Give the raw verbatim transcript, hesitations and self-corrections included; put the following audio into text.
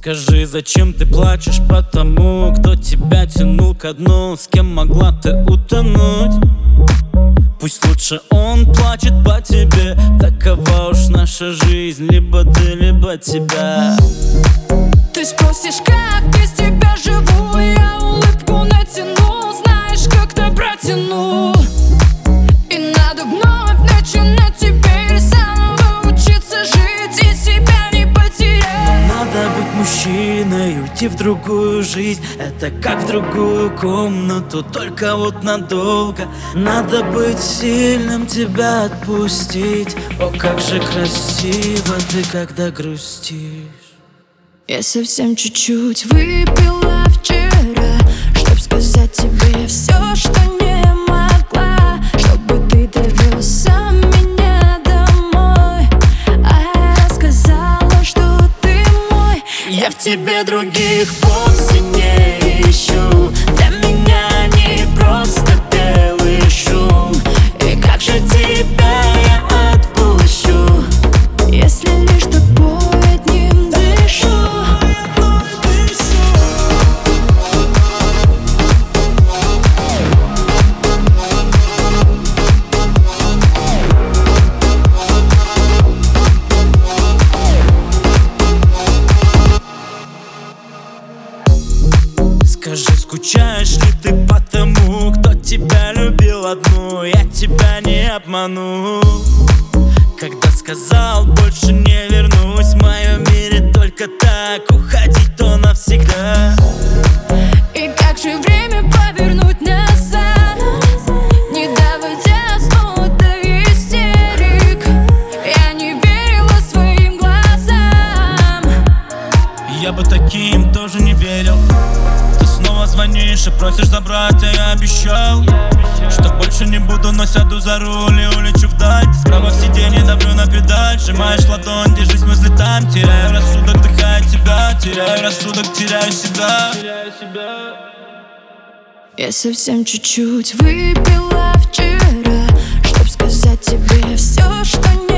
Скажи, зачем ты плачешь по тому, кто тебя тянул ко дну, с кем могла ты утонуть? Пусть лучше он плачет по тебе, такова уж наша жизнь, либо ты, либо тебя. Ты спросишь, как без тебя живу, я улыбку натяну, знаешь, как-то протяну. И надо вновь начинать теперь заново учиться жить и себя не потерять. Но надо быть мужчиной, уйти в другую жизнь, это как в другую комнату, только вот надолго. Надо быть сильным, тебя отпустить. О, как же красиво ты, когда грустишь. Я совсем чуть-чуть выпила вчера, чтоб сказать тебе все, что не могла, чтобы ты довез меня домой. А я рассказала, что ты мой. Я в тебе других вовсе не ищу, для меня не просто белый шум. И как же тебя я отпущу, если лишь тобой одним дышу. Скажи, скучаешь ли ты по тому, кто тебя любил одну? Я тебя не обману, когда сказал, больше не вернусь. В моем мире только так, уходить то навсегда. И как же время повернуть назад, не доводя снова до истерик? Я не верила своим глазам. Я бы таким тоже не верил. Ты снова звонишь и просишь забрать, а я обещал, что больше не буду, но сяду за руль и улечу вдаль. Справа в сиденье давлю на педаль, сжимаешь ладонь, держись, мысли там. Теряю рассудок, вдыхая тебя, теряю рассудок, теряю себя. Я совсем чуть-чуть выпила вчера, чтоб сказать тебе все, что не